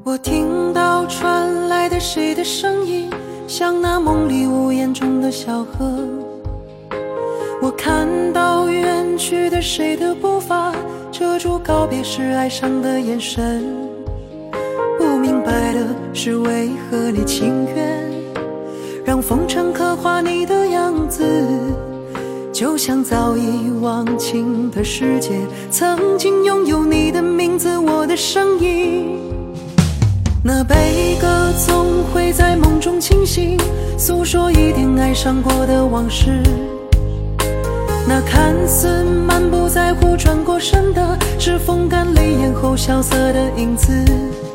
我听到传来的谁的声音，像那梦里屋檐中的小河。我看到远去的谁的步伐，遮住告别时哀伤的眼神。不明白的是，为何你情愿让风尘刻画你的样子，就像早已忘情的世界曾经拥有你的名字，我的声音。那悲歌总会在梦中清醒，诉说一点爱上过的往事。那看似满不在乎转过身的，是风干泪眼后萧瑟的影子。